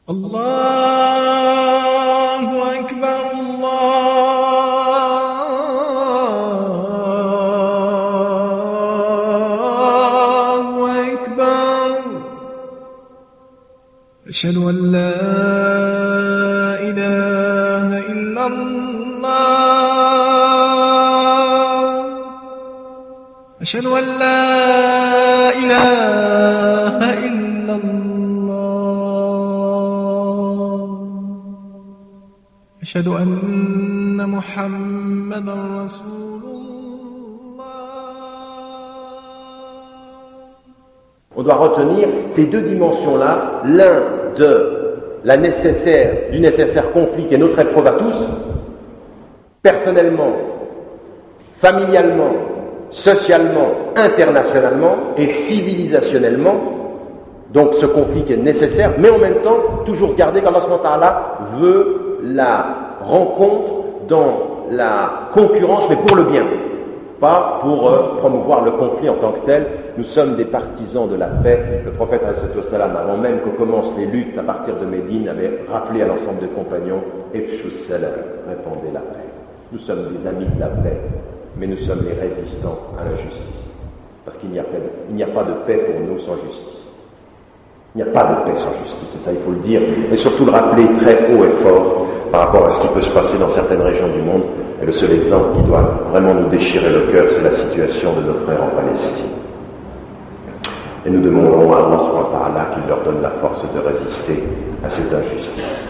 Allahu Akbar, Allahu Akbar. Ashhadu an la ilaha illa Allah. Ashhadu an la ilaha illa Allah. أشهد أن محمدًا رسول الله. On doit retenir ces deux dimensions-là, l'un du nécessaire conflit qui est notre épreuve à tous, personnellement, familialement, socialement, internationalement et civilisationnellement. Donc ce conflit qui est nécessaire, mais en même temps, toujours garder qu'Allah subhanahu wa ta'ala veut la rencontre dans la concurrence, mais pour le bien, pas pour promouvoir le conflit en tant que tel. Nous sommes des partisans de la paix. Le prophète, avant même que commencent les luttes à partir de Médine, avait rappelé à l'ensemble des compagnons, Ifshu salam, répandez la paix. Nous sommes des amis de la paix, mais nous sommes les résistants à l'injustice. Parce qu'il n'y a pas de paix pour nous sans justice. Il n'y a pas de paix sans justice, et ça il faut le dire, et surtout le rappeler très haut et fort par rapport à ce qui peut se passer dans certaines régions du monde. Et le seul exemple qui doit vraiment nous déchirer le cœur, c'est la situation de nos frères en Palestine. Et nous demandons à Allah subhanahu wa ta'ala qu'il leur donne la force de résister à cette injustice.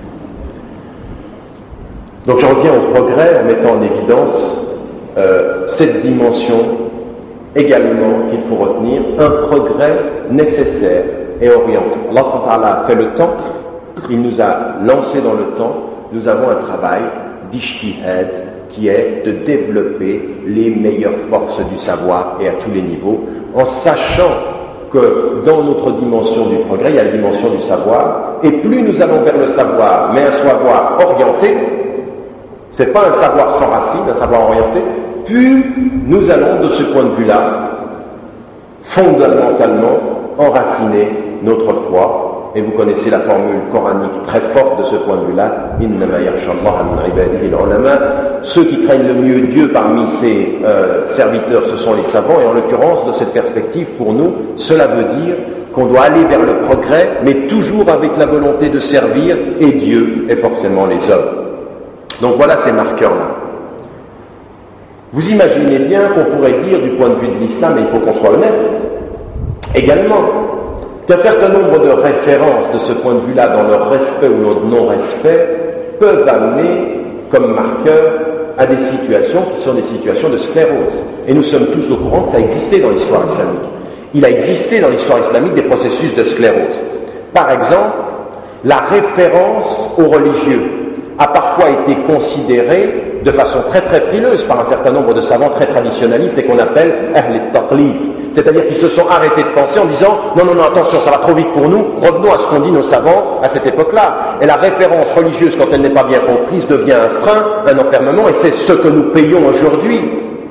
Donc je reviens au progrès en mettant en évidence cette dimension également qu'il faut retenir, un progrès nécessaire et orienté. Allah subhanahu wa ta'ala a fait le temps, il nous a lancé dans le temps, nous avons un travail d'ijtihad qui est de développer les meilleures forces du savoir et à tous les niveaux, en sachant que dans notre dimension du progrès, il y a la dimension du savoir, et plus nous allons vers le savoir, mais un savoir orienté, c'est pas un savoir sans racine, un savoir orienté, plus nous allons de ce point de vue-là, fondamentalement, enraciner notre foi. Et vous connaissez la formule coranique très forte de ce point de vue-là, innama yakhsha Allaha min ibadihi al-ulama. Ceux qui craignent le mieux Dieu parmi ses serviteurs, ce sont les savants. Et en l'occurrence, de cette perspective, pour nous, cela veut dire qu'on doit aller vers le progrès, mais toujours avec la volonté de servir, et Dieu et forcément les hommes. Donc voilà ces marqueurs-là. Vous imaginez bien qu'on pourrait dire du point de vue de l'islam, et il faut qu'on soit honnête, également, qu'un certain nombre de références de ce point de vue-là, dans leur respect ou leur non-respect, peuvent amener comme marqueur à des situations qui sont des situations de sclérose. Et nous sommes tous au courant que ça a existé dans l'histoire islamique. Il a existé dans l'histoire islamique des processus de sclérose. Par exemple, la référence aux religieux a parfois été considérée de façon très très frileuse par un certain nombre de savants très traditionnalistes et qu'on appelle Ahl al-Taqlid, c'est-à-dire qu'ils se sont arrêtés de penser en disant non, attention, ça va trop vite pour nous, revenons à ce qu'ont dit nos savants à cette époque-là. Et la référence religieuse, quand elle n'est pas bien comprise, devient un frein, un enfermement, et c'est ce que nous payons aujourd'hui.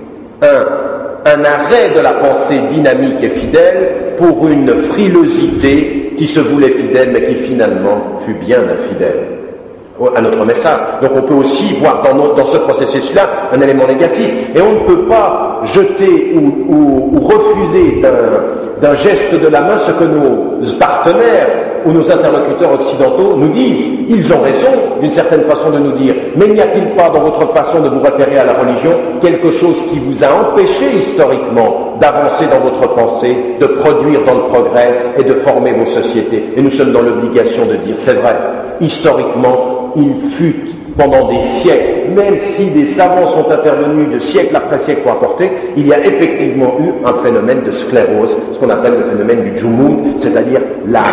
Un arrêt de la pensée dynamique et fidèle pour une frilosité qui se voulait fidèle mais qui finalement fut bien infidèle à notre message. Donc on peut aussi voir dans ce processus-là un élément négatif, et on ne peut pas jeter ou refuser d'un geste de la main ce que nos partenaires ou nos interlocuteurs occidentaux nous disent. Ils ont raison d'une certaine façon de nous dire, mais n'y a-t-il pas dans votre façon de vous référer à la religion quelque chose qui vous a empêché historiquement d'avancer dans votre pensée, de produire dans le progrès et de former vos sociétés? Et nous sommes dans l'obligation de dire, c'est vrai, historiquement, il fut pendant des siècles, même si des savants sont intervenus de siècle après siècle pour apporter, il y a effectivement eu un phénomène de sclérose, ce qu'on appelle le phénomène du jumud, c'est-à-dire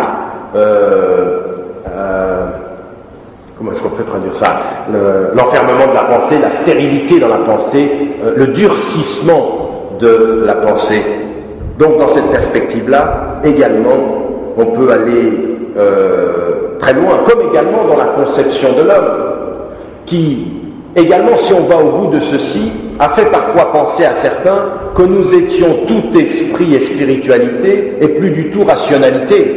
comment est-ce qu'on peut traduire ça, l'enfermement de la pensée, la stérilité dans la pensée, le durcissement de la pensée. Donc dans cette perspective-là, également, on peut aller très loin, comme également dans la conception de l'homme, qui, également, si on va au bout de ceci, a fait parfois penser à certains que nous étions tout esprit et spiritualité, et plus du tout rationalité,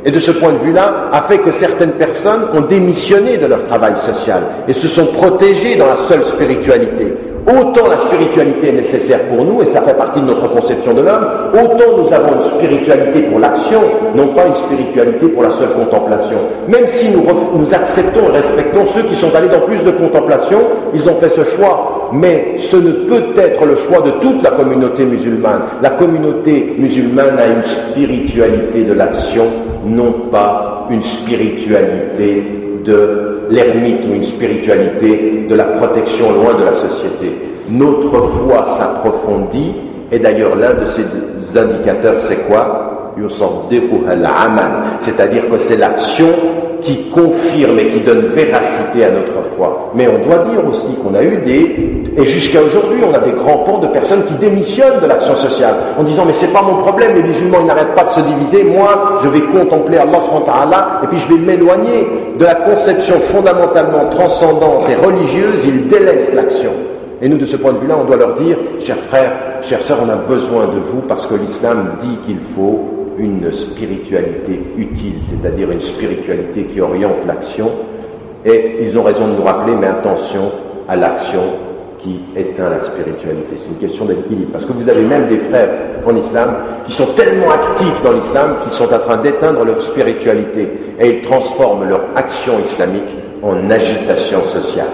Et de ce point de vue-là, a fait que certaines personnes ont démissionné de leur travail social et se sont protégées dans la seule spiritualité. Autant la spiritualité est nécessaire pour nous, et ça fait partie de notre conception de l'homme, autant nous avons une spiritualité pour l'action, non pas une spiritualité pour la seule contemplation. Même si nous acceptons et respectons ceux qui sont allés dans plus de contemplation, ils ont fait ce choix. Mais ce ne peut être le choix de toute la communauté musulmane. La communauté musulmane a une spiritualité de l'action, non pas une spiritualité de l'ermite ou une spiritualité de la protection loin de la société. Notre foi s'approfondit, et d'ailleurs l'un de ces indicateurs c'est quoi? C'est-à-dire que c'est l'action qui confirme et qui donne véracité à notre foi. Mais on doit dire aussi qu'on a eu et jusqu'à aujourd'hui, on a des grands pans de personnes qui démissionnent de l'action sociale en disant mais c'est pas mon problème, les musulmans ils n'arrêtent pas de se diviser, moi je vais contempler Allah subhanahu wa ta'ala et puis je vais m'éloigner de la conception fondamentalement transcendante et religieuse, ils délaissent l'action. Et nous, de ce point de vue-là, on doit leur dire, chers frères, chères sœurs, on a besoin de vous parce que l'islam dit qu'il faut une spiritualité utile, c'est-à-dire une spiritualité qui oriente l'action. Et ils ont raison de nous rappeler, mais attention à l'action qui éteint la spiritualité. C'est une question d'équilibre. Parce que vous avez même des frères en islam qui sont tellement actifs dans l'islam qu'ils sont en train d'éteindre leur spiritualité et ils transforment leur action islamique en agitation sociale.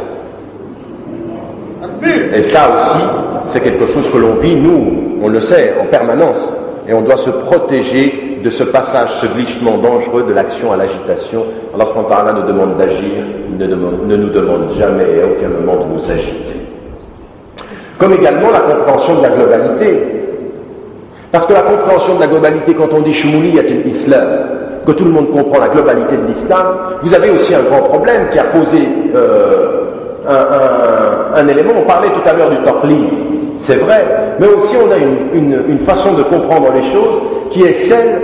Et ça aussi, c'est quelque chose que l'on vit, nous, on le sait, en permanence. Et on doit se protéger de ce passage, ce glissement dangereux de l'action à l'agitation. Allah subhanahu wa ta'ala nous demande d'agir, ne nous demande jamais et à aucun moment de nous agiter. Comme également la compréhension de la globalité. Parce que la compréhension de la globalité, quand on dit Shumuliyatil Islam, que tout le monde comprend la globalité de l'islam, vous avez aussi un grand problème qui a posé un élément. On parlait tout à l'heure du taqlid, c'est vrai, mais aussi on a une façon de comprendre les choses qui est celle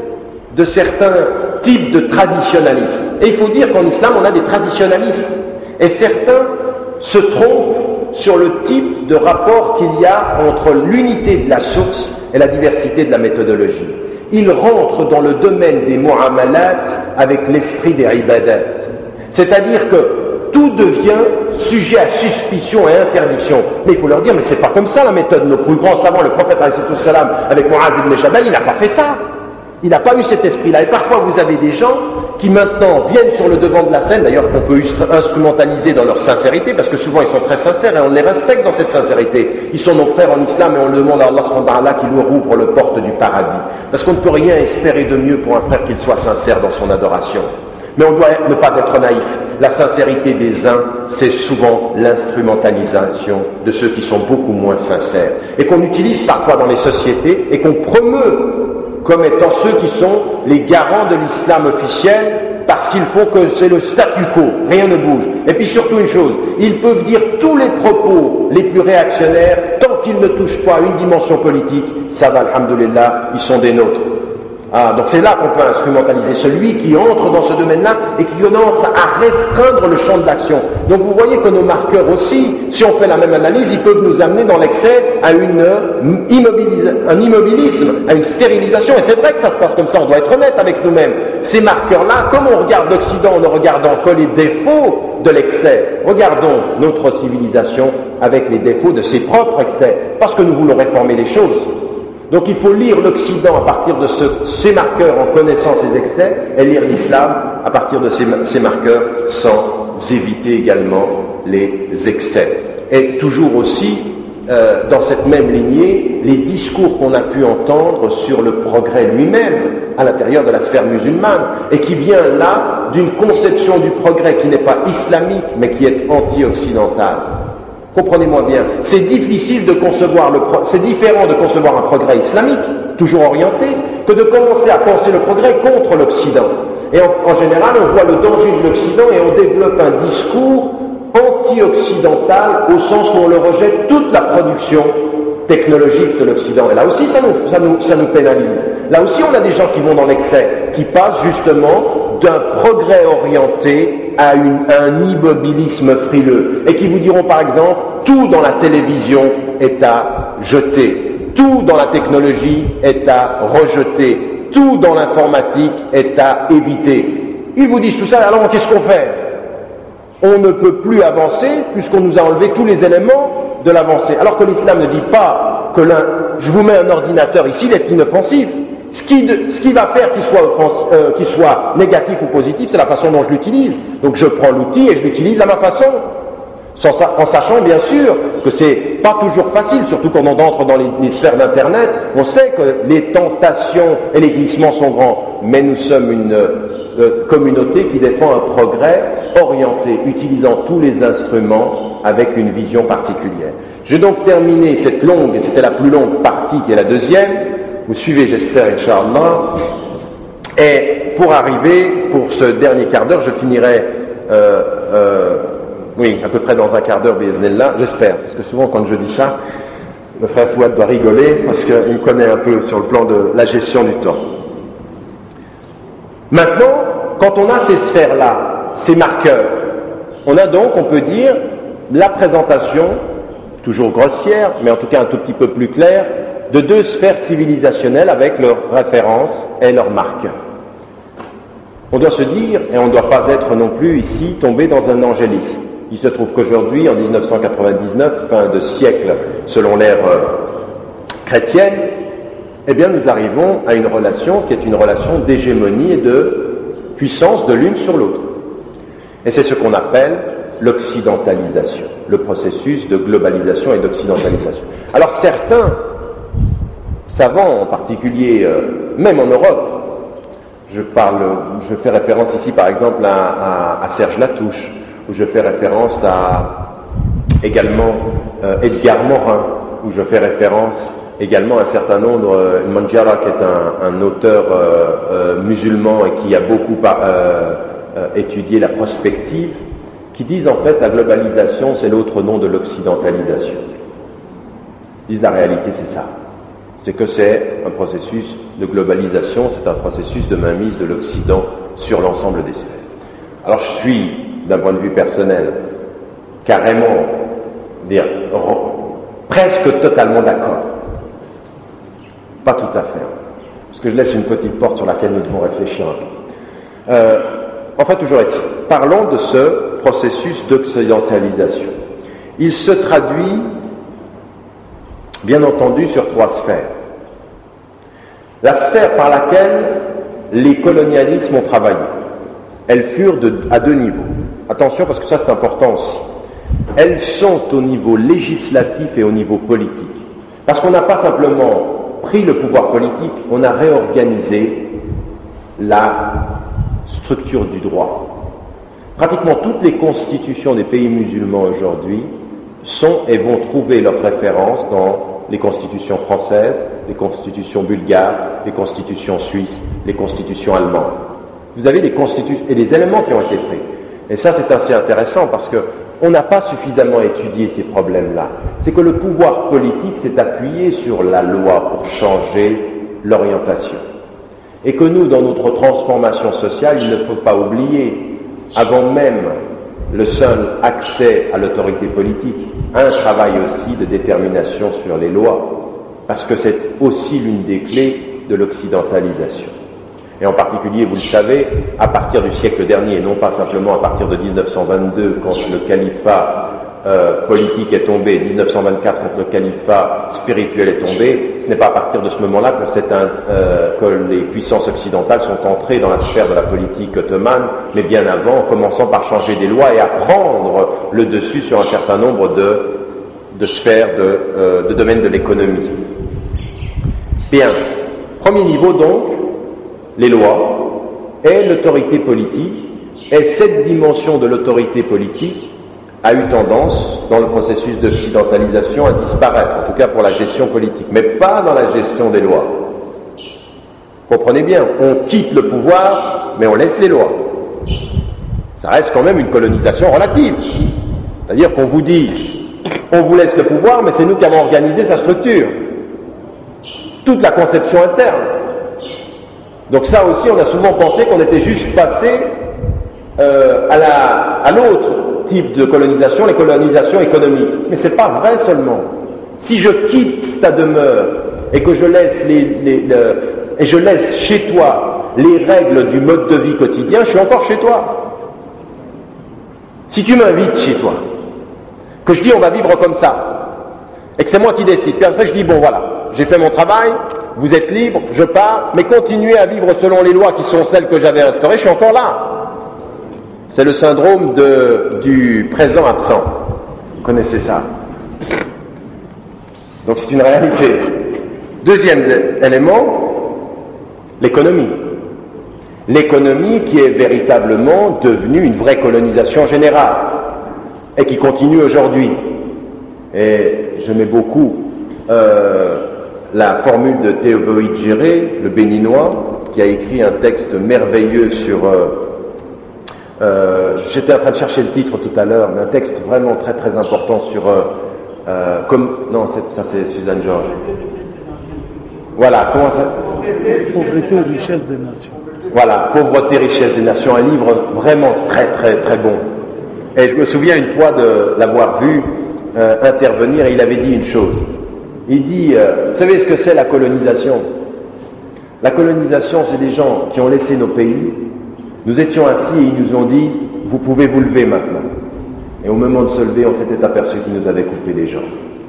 de certains types de traditionnalisme. Et il faut dire qu'en islam, on a des traditionnalistes. Et certains se trompent sur le type de rapport qu'il y a entre l'unité de la source et la diversité de la méthodologie. Ils rentrent dans le domaine des mu'amalat avec l'esprit des ibadat. C'est-à-dire que tout devient sujet à suspicion et interdiction. Mais il faut leur dire, mais c'est pas comme ça la méthode. Nos plus grands savants, le prophète salam, avec Mu'az ibn Jabal, il n'a pas fait ça. Il n'a pas eu cet esprit-là. Et parfois, vous avez des gens qui maintenant viennent sur le devant de la scène, d'ailleurs qu'on peut instrumentaliser dans leur sincérité, parce que souvent ils sont très sincères et on les respecte dans cette sincérité. Ils sont nos frères en islam et on le demande à Allah subhanahu wa ta'ala qui leur ouvre le porte du paradis. Parce qu'on ne peut rien espérer de mieux pour un frère qu'il soit sincère dans son adoration. Mais on doit ne pas être naïf. La sincérité des uns, c'est souvent l'instrumentalisation de ceux qui sont beaucoup moins sincères. Et qu'on utilise parfois dans les sociétés et qu'on promeut comme étant ceux qui sont les garants de l'islam officiel, parce qu'il faut que c'est le statu quo, rien ne bouge. Et puis surtout une chose, ils peuvent dire tous les propos les plus réactionnaires, tant qu'ils ne touchent pas une dimension politique, ça va, alhamdoulilah, ils sont des nôtres. Ah, donc c'est là qu'on peut instrumentaliser celui qui entre dans ce domaine-là et qui commence à restreindre le champ de l'action. Donc vous voyez que nos marqueurs aussi, si on fait la même analyse, ils peuvent nous amener dans l'excès à un immobilisme, à une stérilisation. Et c'est vrai que ça se passe comme ça, on doit être honnête avec nous-mêmes. Ces marqueurs-là, comme on regarde l'Occident, on ne regarde que les défauts de l'excès. Regardons notre civilisation avec les défauts de ses propres excès, parce que nous voulons réformer les choses. Donc il faut lire l'Occident à partir de ces marqueurs en connaissant ses excès et lire l'islam à partir de ces marqueurs sans éviter également les excès. Et toujours aussi, dans cette même lignée, les discours qu'on a pu entendre sur le progrès lui-même à l'intérieur de la sphère musulmane et qui vient là d'une conception du progrès qui n'est pas islamique mais qui est anti-occidentale. Comprenez-moi bien, c'est difficile de concevoir c'est différent de concevoir un progrès islamique, toujours orienté, que de commencer à penser le progrès contre l'Occident. Et en général, on voit le danger de l'Occident et on développe un discours anti-occidental au sens où on le rejette toute la production technologique de l'Occident. Et là aussi, ça nous pénalise. Là aussi, on a des gens qui vont dans l'excès, qui passent justement d'un progrès orienté à un immobilisme frileux, et qui vous diront par exemple, tout dans la télévision est à jeter, tout dans la technologie est à rejeter, tout dans l'informatique est à éviter. Ils vous disent tout ça, alors qu'est-ce qu'on fait? On ne peut plus avancer puisqu'on nous a enlevé tous les éléments de l'avancée. Alors que l'islam ne dit pas que je vous mets un ordinateur ici, il est inoffensif. Ce qui va faire qu'il soit négatif ou positif, c'est la façon dont je l'utilise. Donc je prends l'outil et je l'utilise à ma façon. En sachant bien sûr que c'est pas toujours facile, surtout quand on entre dans les sphères d'Internet, on sait que les tentations et les glissements sont grands, mais nous sommes une communauté qui défend un progrès orienté, utilisant tous les instruments avec une vision particulière. Je vais donc terminer cette longue, et c'était la plus longue partie qui est la deuxième, vous suivez j'espère, Inch'Allah, et pour arriver, pour ce dernier quart d'heure, je finirai oui, à peu près dans un quart d'heure, bi'iznillah, j'espère, parce que souvent quand je dis ça, le frère Fouad doit rigoler, parce qu'il me connaît un peu sur le plan de la gestion du temps. Maintenant, quand on a ces sphères-là, ces marqueurs, on a donc, on peut dire, la présentation, toujours grossière, mais en tout cas un tout petit peu plus claire, de deux sphères civilisationnelles avec leurs références et leurs marqueurs. On doit se dire, et on ne doit pas être non plus ici tombé dans un angélisme. Il se trouve qu'aujourd'hui, en 1999, fin de siècle selon l'ère chrétienne, eh bien nous arrivons à une relation qui est une relation d'hégémonie et de puissance de l'une sur l'autre. Et c'est ce qu'on appelle l'occidentalisation, le processus de globalisation et d'occidentalisation. Alors certains savants, en particulier même en Europe, je fais référence ici par exemple à Serge Latouche, où je fais référence à également Edgar Morin, où je fais référence également à un certain nombre, Manjara qui est un auteur musulman et qui a beaucoup étudié la prospective, qui disent en fait la globalisation c'est l'autre nom de l'occidentalisation. Ils disent la réalité c'est ça. C'est que c'est un processus de globalisation, c'est un processus de mainmise de l'Occident sur l'ensemble des sphères. Alors je suis, d'un point de vue personnel, carrément, presque totalement d'accord. Pas tout à fait, parce que je laisse une petite porte sur laquelle nous devons réfléchir un peu. Enfin, toujours est-il, parlons de ce processus d'occidentalisation. Il se traduit, bien entendu, sur trois sphères. La sphère par laquelle les colonialismes ont travaillé, elles furent à deux niveaux. Attention, parce que ça c'est important aussi. Elles sont au niveau législatif et au niveau politique. Parce qu'on n'a pas simplement pris le pouvoir politique, on a réorganisé la structure du droit. Pratiquement toutes les constitutions des pays musulmans aujourd'hui sont et vont trouver leur référence dans les constitutions françaises, les constitutions bulgares, les constitutions suisses, les constitutions allemandes. Vous avez des constitutions et des éléments qui ont été pris. Et ça, c'est assez intéressant parce que on n'a pas suffisamment étudié ces problèmes-là. C'est que le pouvoir politique s'est appuyé sur la loi pour changer l'orientation. Et que nous, dans notre transformation sociale, il ne faut pas oublier, avant même le seul accès à l'autorité politique, un travail aussi de détermination sur les lois, parce que c'est aussi l'une des clés de l'occidentalisation. Et en particulier, vous le savez, à partir du siècle dernier, et non pas simplement à partir de 1922, quand le califat politique est tombé, 1924, quand le califat spirituel est tombé, ce n'est pas à partir de ce moment-là que les puissances occidentales sont entrées dans la sphère de la politique ottomane, mais bien avant, en commençant par changer des lois et à prendre le dessus sur un certain nombre de sphères, de domaines de l'économie. Bien, premier niveau donc, les lois et l'autorité politique, et cette dimension de l'autorité politique a eu tendance, dans le processus d'occidentalisation, à disparaître, en tout cas pour la gestion politique, mais pas dans la gestion des lois. Comprenez bien, on quitte le pouvoir, mais on laisse les lois. Ça reste quand même une colonisation relative. C'est-à-dire qu'on vous dit, on vous laisse le pouvoir, mais c'est nous qui avons organisé sa structure. Toute la conception interne. Donc ça aussi, on a souvent pensé qu'on était juste passé à l'autre type de colonisation, les colonisations économiques. Mais c'est pas vrai seulement. Si je quitte ta demeure et que je laisse et je laisse chez toi les règles du mode de vie quotidien, je suis encore chez toi. Si tu m'invites chez toi, que je dis on va vivre comme ça, et que c'est moi qui décide, puis après je dis bon voilà, j'ai fait mon travail, vous êtes libre, je pars, mais continuez à vivre selon les lois qui sont celles que j'avais instaurées, je suis encore là. C'est le syndrome du présent absent. Vous connaissez ça. Donc c'est une réalité. Deuxième élément, l'économie. L'économie qui est véritablement devenue une vraie colonisation générale et qui continue aujourd'hui. Et je mets beaucoup la formule de Théophile Géré, le béninois, qui a écrit un texte merveilleux sur... j'étais en train de chercher le titre tout à l'heure, mais un texte vraiment très très important sur... non, ça c'est Suzanne Georges. Voilà, comment ça... Pauvreté et richesse des nations. Voilà, Pauvreté, richesse des nations, un livre vraiment très très très bon. Et je me souviens une fois de l'avoir vu intervenir, et il avait dit une chose. Il dit, vous savez ce que c'est la colonisation? La colonisation, c'est des gens qui ont laissé nos pays. Nous étions assis et ils nous ont dit, vous pouvez vous lever maintenant. Et au moment de se lever, on s'était aperçu qu'ils nous avaient coupé les jambes.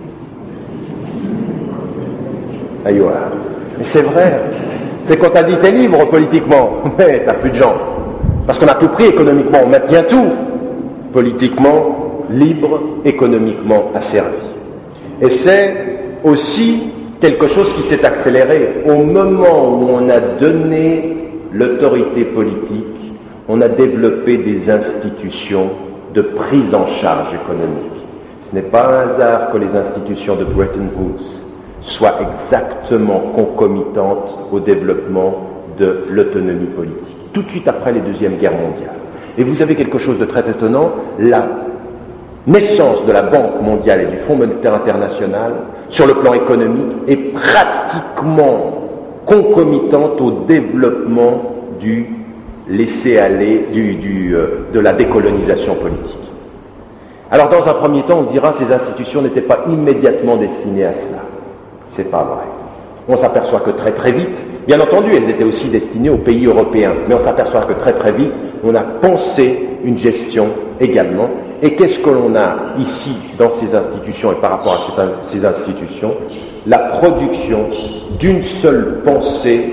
Aïe, voilà. Mais c'est vrai. C'est quand t'as dit t'es libre politiquement, mais t'as plus de jambes. Parce qu'on a tout pris économiquement, on maintient tout. Politiquement, libre, économiquement asservi. Et c'est aussi quelque chose qui s'est accéléré. Au moment où on a donné l'autorité politique, on a développé des institutions de prise en charge économique. Ce n'est pas un hasard que les institutions de Bretton Woods soient exactement concomitantes au développement de l'autonomie politique, tout de suite après les deuxièmes guerres mondiales. Et vous avez quelque chose de très étonnant, la naissance de la Banque mondiale et du Fonds monétaire international, sur le plan économique, est pratiquement concomitante au développement du laisser-aller, de la décolonisation politique. Alors dans un premier temps, on dira que ces institutions n'étaient pas immédiatement destinées à cela. C'est pas vrai. On s'aperçoit que très très vite, bien entendu, elles étaient aussi destinées aux pays européens, mais on s'aperçoit que très très vite, on a pensé une gestion également. Et qu'est-ce que l'on a ici dans ces institutions et par rapport à ces institutions? La production d'une seule pensée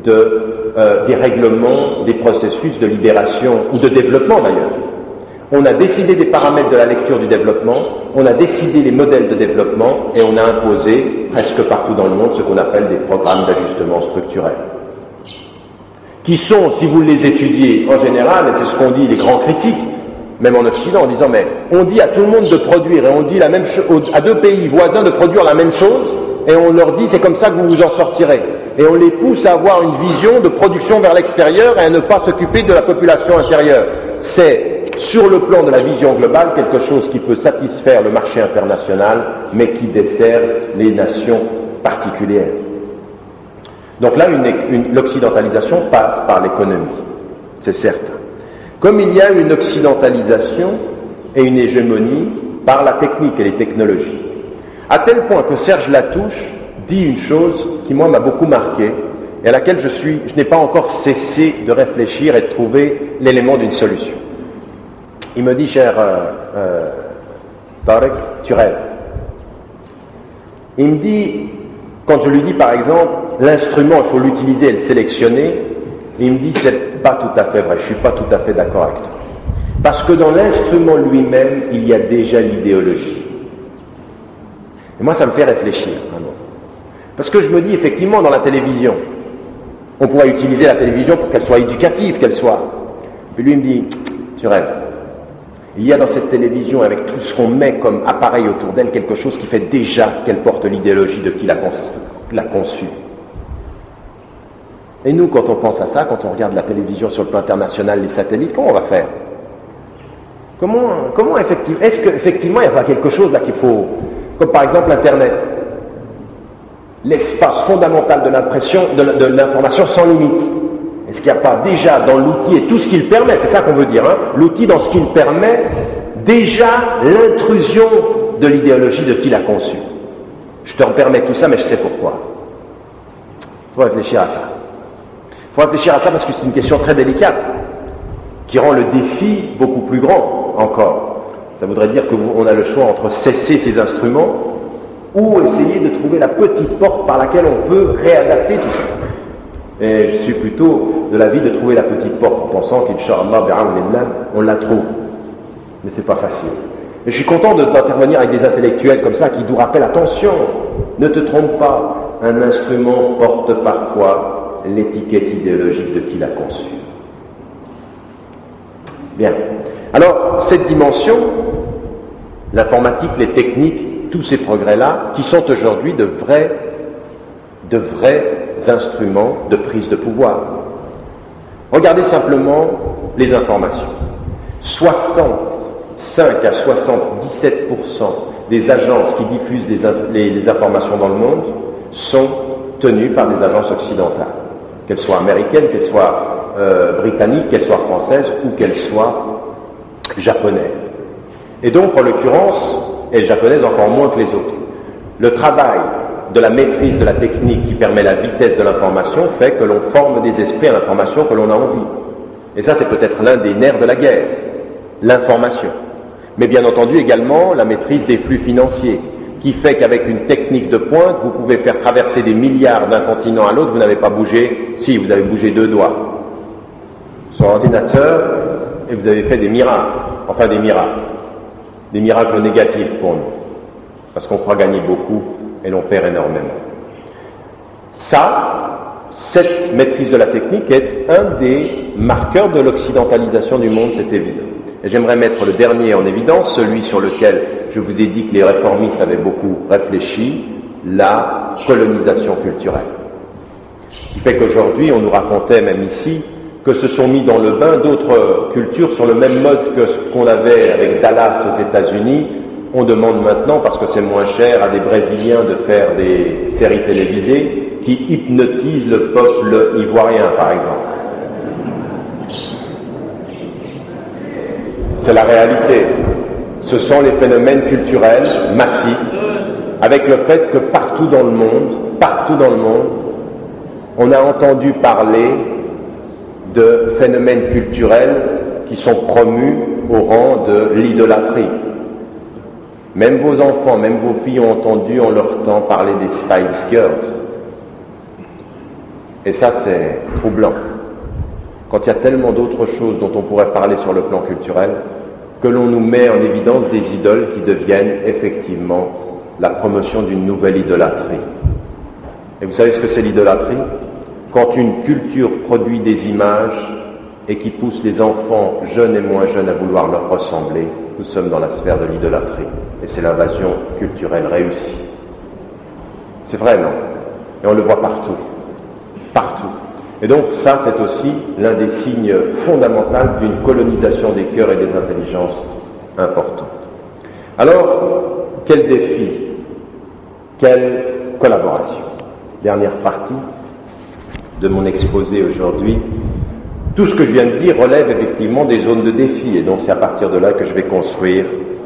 des règlements, des processus de libération ou de développement d'ailleurs. On a décidé des paramètres de la lecture du développement, on a décidé les modèles de développement et on a imposé presque partout dans le monde ce qu'on appelle des programmes d'ajustement structurel. Qui sont, si vous les étudiez en général, et c'est ce qu'ont dit les grands critiques, même en Occident, en disant mais on dit à tout le monde de produire et on dit la même chose à deux pays voisins de produire la même chose et on leur dit c'est comme ça que vous vous en sortirez. Et on les pousse à avoir une vision de production vers l'extérieur et à ne pas s'occuper de la population intérieure. C'est sur le plan de la vision globale, quelque chose qui peut satisfaire le marché international, mais qui dessert les nations particulières. Donc là, l'occidentalisation passe par l'économie, c'est certain. Comme il y a une occidentalisation et une hégémonie par la technique et les technologies. À tel point que Serge Latouche dit une chose qui, moi, m'a beaucoup marqué et à laquelle je n'ai pas encore cessé de réfléchir et de trouver l'élément d'une solution. Il me dit, cher Tarek, tu rêves. Il me dit, quand je lui dis par exemple, l'instrument, il faut l'utiliser et le sélectionner, il me dit, c'est pas tout à fait vrai, je suis pas tout à fait d'accord avec toi. Parce que dans l'instrument lui-même, il y a déjà l'idéologie. Et moi, ça me fait réfléchir, vraiment. Parce que je me dis, effectivement, dans la télévision, on pourrait utiliser la télévision pour qu'elle soit éducative, qu'elle soit. Puis lui, il me dit, tu rêves. Il y a dans cette télévision, avec tout ce qu'on met comme appareil autour d'elle, quelque chose qui fait déjà qu'elle porte l'idéologie de qui l'a conçue. Et nous, quand on pense à ça, quand on regarde la télévision sur le plan international, les satellites, comment on va faire? Comment effectivement, est-ce qu'effectivement il y a pas quelque chose là qu'il faut, comme par exemple l'Internet, l'espace fondamental de l'impression, de l'information sans limite. Est-ce qu'il n'y a pas déjà dans l'outil et tout ce qu'il permet, c'est ça qu'on veut dire, hein, l'outil dans ce qu'il permet, déjà l'intrusion de l'idéologie de qui l'a conçu. Je te permets tout ça, mais je sais pourquoi. Il faut réfléchir à ça. Il faut réfléchir à ça parce que c'est une question très délicate, qui rend le défi beaucoup plus grand encore. Ça voudrait dire qu'on a le choix entre cesser ces instruments ou essayer de trouver la petite porte par laquelle on peut réadapter tout ça. Et je suis plutôt de l'avis de trouver la petite porte en pensant qu'Inch'Allah, on la trouve. Mais c'est pas facile. Et je suis content d'intervenir avec des intellectuels comme ça qui nous rappellent, attention, ne te trompe pas, un instrument porte parfois l'étiquette idéologique de qui l'a conçu. Bien. Alors, cette dimension, l'informatique, les techniques, tous ces progrès-là, qui sont aujourd'hui de vrais instruments de prise de pouvoir. Regardez simplement les informations. 65 à 77% des agences qui diffusent les informations dans le monde sont tenues par des agences occidentales, qu'elles soient américaines, qu'elles soient britanniques, qu'elles soient françaises ou qu'elles soient japonaises. Et donc, en l'occurrence, et japonaises encore moins que les autres, le travail de la maîtrise de la technique qui permet la vitesse de l'information fait que l'on forme des esprits à l'information que l'on a envie. Et ça, c'est peut-être l'un des nerfs de la guerre, l'information. Mais bien entendu également la maîtrise des flux financiers, qui fait qu'avec une technique de pointe, vous pouvez faire traverser des milliards d'un continent à l'autre, vous n'avez pas bougé, si, vous avez bougé 2 doigts sur l'ordinateur, et vous avez fait des miracles, enfin des miracles négatifs pour nous, parce qu'on croit gagner beaucoup et l'on perd énormément. Cette maîtrise de la technique est un des marqueurs de l'occidentalisation du monde, c'est évident. Et j'aimerais mettre le dernier en évidence, celui sur lequel je vous ai dit que les réformistes avaient beaucoup réfléchi, la colonisation culturelle. Qui fait qu'aujourd'hui, on nous racontait même ici, que se sont mis dans le bain d'autres cultures sur le même mode que ce qu'on avait avec Dallas aux États-Unis. On demande maintenant, parce que c'est moins cher, à des Brésiliens de faire des séries télévisées qui hypnotisent le peuple ivoirien, par exemple. C'est la réalité. Ce sont les phénomènes culturels massifs, avec le fait que partout dans le monde, on a entendu parler de phénomènes culturels qui sont promus au rang de l'idolâtrie. Même vos enfants, même vos filles ont entendu en leur temps parler des Spice Girls. Et ça, c'est troublant. Quand il y a tellement d'autres choses dont on pourrait parler sur le plan culturel, que l'on nous met en évidence des idoles qui deviennent effectivement la promotion d'une nouvelle idolâtrie. Et vous savez ce que c'est l'idolâtrie ? Quand une culture produit des images et qui pousse les enfants jeunes et moins jeunes à vouloir leur ressembler, nous sommes dans la sphère de l'idolâtrie. Et c'est l'invasion culturelle réussie. C'est vrai, non ? Et on le voit partout. Partout. Et donc ça, c'est aussi l'un des signes fondamentaux d'une colonisation des cœurs et des intelligences importantes. Alors, quel défi ? Quelle collaboration ? Dernière partie de mon exposé aujourd'hui. Tout ce que je viens de dire relève effectivement des zones de défi, et donc c'est à partir de là que je vais construire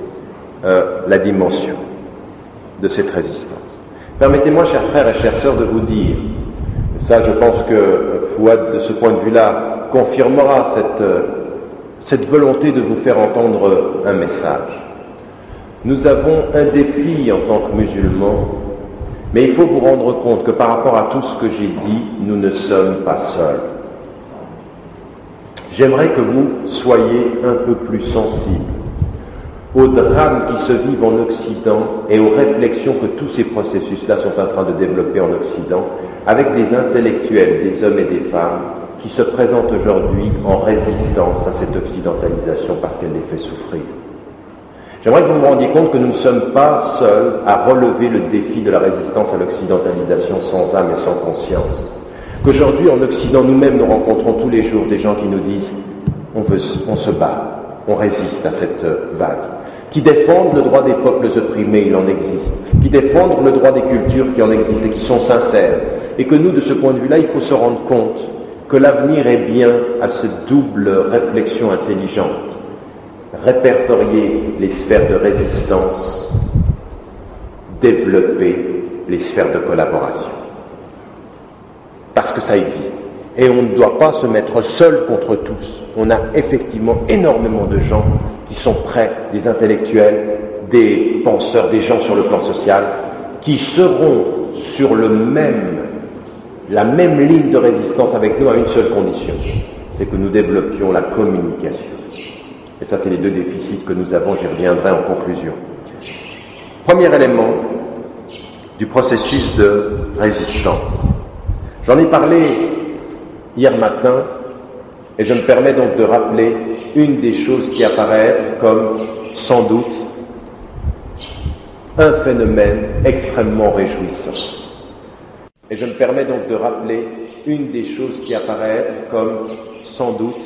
la dimension de cette résistance. Permettez-moi, chers frères et chères sœurs, de vous dire, ça je pense que Fouad, de ce point de vue-là, confirmera cette volonté de vous faire entendre un message. Nous avons un défi en tant que musulmans, mais il faut vous rendre compte que par rapport à tout ce que j'ai dit, nous ne sommes pas seuls. J'aimerais que vous soyez un peu plus sensibles aux drames qui se vivent en Occident et aux réflexions que tous ces processus-là sont en train de développer en Occident, avec des intellectuels, des hommes et des femmes, qui se présentent aujourd'hui en résistance à cette occidentalisation parce qu'elle les fait souffrir. J'aimerais que vous vous rendiez compte que nous ne sommes pas seuls à relever le défi de la résistance à l'occidentalisation sans âme et sans conscience. Qu'aujourd'hui, en Occident, nous-mêmes, nous rencontrons tous les jours des gens qui nous disent « on se bat, on résiste à cette vague », qui défendent le droit des peuples opprimés, il en existe, qui défendent le droit des cultures qui en existent et qui sont sincères. Et que nous, de ce point de vue-là, il faut se rendre compte que l'avenir est bien à cette double réflexion intelligente. Répertorier les sphères de résistance, développer les sphères de collaboration. Parce que ça existe. Et on ne doit pas se mettre seul contre tous. On a effectivement énormément de gens qui sont prêts, des intellectuels, des penseurs, des gens sur le plan social, qui seront sur la même ligne de résistance avec nous à une seule condition, c'est que nous développions la communication. Et ça, c'est les deux déficits que nous avons, j'y reviendrai en conclusion. Premier élément du processus de résistance. J'en ai parlé hier matin, et je me permets donc de rappeler une des choses qui apparaît être comme, sans doute, un phénomène extrêmement réjouissant. Et je me permets donc de rappeler une des choses qui apparaît être comme, sans doute,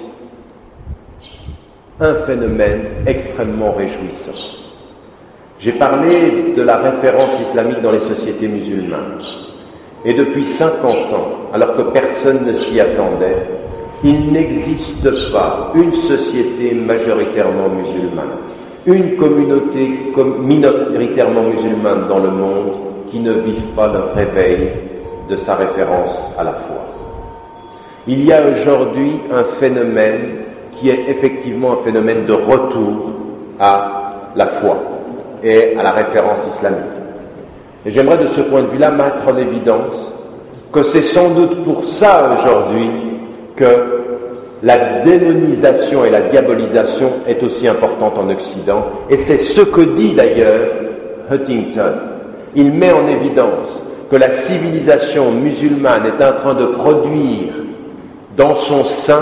un phénomène extrêmement réjouissant. J'ai parlé de la référence islamique dans les sociétés musulmanes. Et depuis 50 ans, alors que personne ne s'y attendait, il n'existe pas une société majoritairement musulmane, une communauté minoritairement musulmane dans le monde qui ne vive pas le réveil de sa référence à la foi. Il y a aujourd'hui un phénomène qui est effectivement un phénomène de retour à la foi et à la référence islamique. Et j'aimerais de ce point de vue-là mettre en évidence que c'est sans doute pour ça aujourd'hui que la démonisation et la diabolisation est aussi importante en Occident, et c'est ce que dit d'ailleurs Huntington. Il met en évidence que la civilisation musulmane est en train de produire dans son sein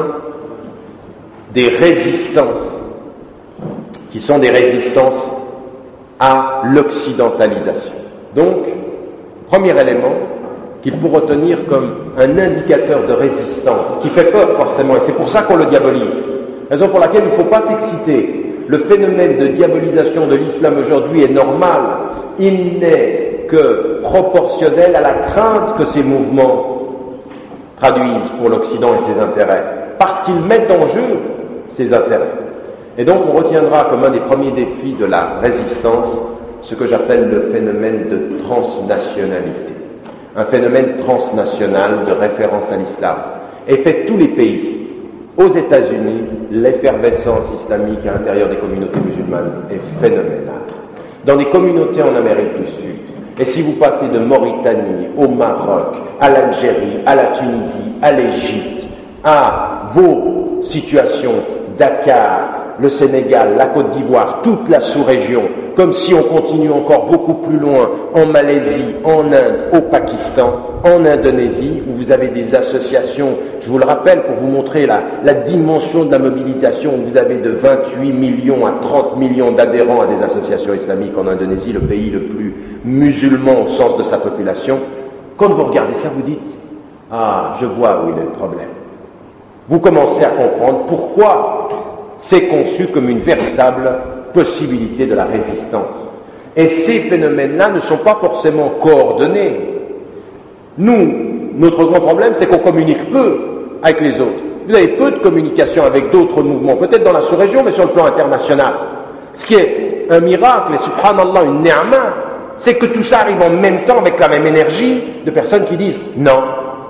des résistances qui sont des résistances à l'occidentalisation. Donc, premier élément qu'il faut retenir comme un indicateur de résistance, qui fait peur forcément, et c'est pour ça qu'on le diabolise. Raison pour laquelle il ne faut pas s'exciter. Le phénomène de diabolisation de l'islam aujourd'hui est normal. Il n'est que proportionnel à la crainte que ces mouvements traduisent pour l'Occident et ses intérêts, parce qu'ils mettent en jeu ses intérêts. Et donc on retiendra comme un des premiers défis de la résistance ce que j'appelle le phénomène de transnationalité. Un phénomène transnational de référence à l'islam. Et fait tous les pays. Aux États-Unis, l'effervescence islamique à l'intérieur des communautés musulmanes est phénoménale. Dans des communautés en Amérique du Sud, et si vous passez de Mauritanie au Maroc, à l'Algérie, à la Tunisie, à l'Égypte, à vos situations, Dakar, le Sénégal, la Côte d'Ivoire, toute la sous-région, comme si on continue encore beaucoup plus loin, en Malaisie, en Inde, au Pakistan, en Indonésie, où vous avez des associations, je vous le rappelle pour vous montrer la dimension de la mobilisation, où vous avez de 28 millions à 30 millions d'adhérents à des associations islamiques en Indonésie, le pays le plus musulman au sens de sa population. Quand vous regardez ça, vous dites « Ah, je vois où il est le problème ». Vous commencez à comprendre pourquoi c'est conçu comme une véritable possibilité de la résistance. Et ces phénomènes-là ne sont pas forcément coordonnés. Nous, notre grand problème, c'est qu'on communique peu avec les autres. Vous avez peu de communication avec d'autres mouvements, peut-être dans la sous-région, mais sur le plan international. Ce qui est un miracle, et subhanallah, une ni'ma, c'est que tout ça arrive en même temps, avec la même énergie, de personnes qui disent « Non,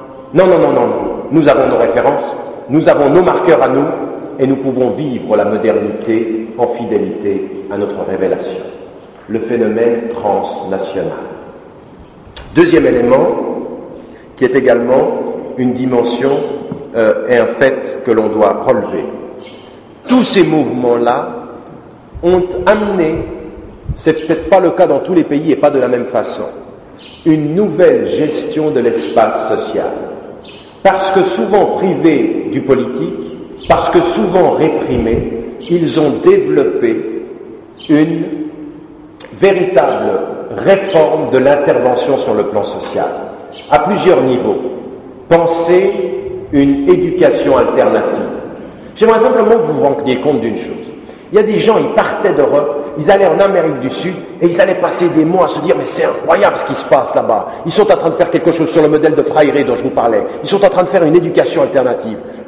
nous avons nos références, nous avons nos marqueurs à nous, et nous pouvons vivre la modernité en fidélité à notre révélation. » Le phénomène transnational. Deuxième élément, qui est également une dimension et un fait que l'on doit relever. Tous ces mouvements-là ont amené, c'est peut-être pas le cas dans tous les pays et pas de la même façon, une nouvelle gestion de l'espace social. Parce que souvent privés du politique, parce que souvent réprimés, ils ont développé une véritable réforme de l'intervention sur le plan social, à plusieurs niveaux. Pensez une éducation alternative. J'aimerais simplement que vous vous rendiez compte d'une chose. Il y a des gens, ils partaient d'Europe, ils allaient en Amérique du Sud, et ils allaient passer des mois à se dire « mais c'est incroyable ce qui se passe là-bas ». Ils sont en train de faire quelque chose sur le modèle de Freire dont je vous parlais. Ils sont en train de faire une éducation alternative.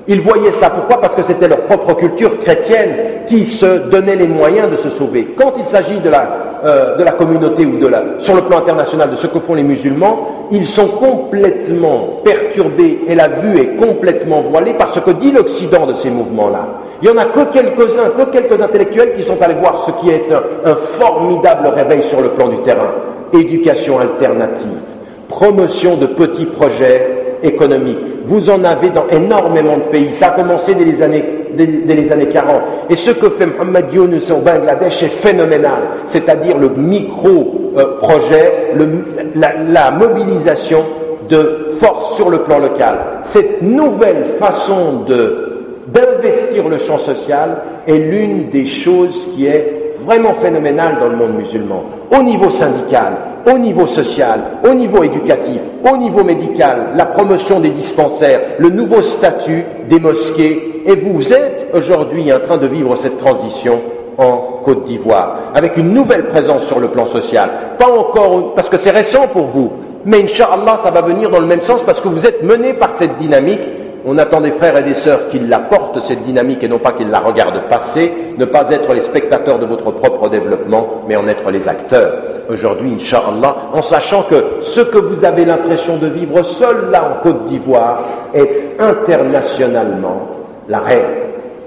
Ils voyaient ça, pourquoi? Parce que c'était leur propre culture chrétienne qui se donnait les moyens de se sauver. Quand il s'agit de la communauté ou sur le plan international de ce que font les musulmans, ils sont complètement perturbés et la vue est complètement voilée par ce que dit l'Occident de ces mouvements-là. Il n'y en a que quelques intellectuels qui sont allés voir ce qui est un formidable réveil sur le plan du terrain. Éducation alternative, promotion de petits projets économiques. Vous en avez dans énormément de pays. Ça a commencé dès les années 40. Et ce que fait Mohamed Younous au Bangladesh est phénoménal. C'est-à-dire le micro-projet, la mobilisation de force sur le plan local. Cette nouvelle façon d'investir le champ social est l'une des choses qui est vraiment phénoménale dans le monde musulman. Au niveau syndical, au niveau social, au niveau éducatif, au niveau médical, la promotion des dispensaires, le nouveau statut des mosquées. Et vous êtes aujourd'hui en train de vivre cette transition en Côte d'Ivoire, avec une nouvelle présence sur le plan social. Pas encore, parce que c'est récent pour vous, mais Inch'Allah, ça va venir dans le même sens parce que vous êtes menés par cette dynamique. On attend des frères et des sœurs qu'ils la portent, cette dynamique, et non pas qu'ils la regardent passer, ne pas être les spectateurs de votre propre développement, mais en être les acteurs. Aujourd'hui, Inch'Allah, en sachant que ce que vous avez l'impression de vivre seul là en Côte d'Ivoire est internationalement la règle.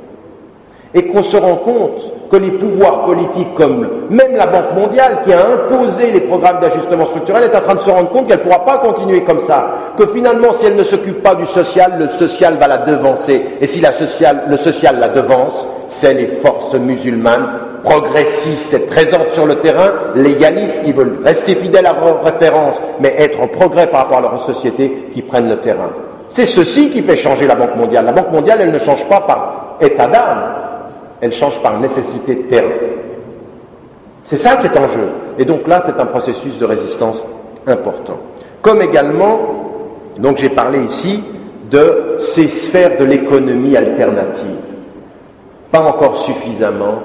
Et qu'on se rend compte que les pouvoirs politiques, comme même la Banque mondiale qui a imposé les programmes d'ajustement structurel, est en train de se rendre compte qu'elle ne pourra pas continuer comme ça, que finalement si elle ne s'occupe pas du social, le social va la devancer. Et si le social la devance, c'est les forces musulmanes progressistes et présentes sur le terrain, légalistes qui veulent rester fidèles à leurs références, mais être en progrès par rapport à leur société, qui prennent le terrain. C'est ceci qui fait changer la Banque mondiale. La Banque mondiale, elle ne change pas par état d'âme, elle change par nécessité de terrain. C'est ça qui est en jeu. Et donc là, c'est un processus de résistance important. Comme également, donc j'ai parlé ici de ces sphères de l'économie alternative, pas encore suffisamment